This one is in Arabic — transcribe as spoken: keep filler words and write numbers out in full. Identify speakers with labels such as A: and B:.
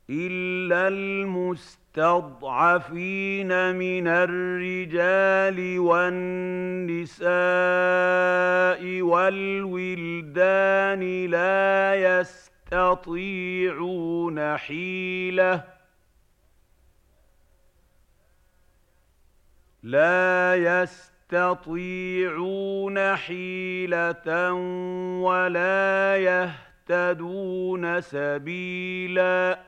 A: إِلَّا الْمُسْتَضْعَفِينَ مِنَ الرِّجَالِ وَالنِّسَاءِ وَالْوِلْدَانِ لَا يَسْتَطِيعُونَ حِيلَةً لا يستطيعون حيلة ولا يهتدون سبيلا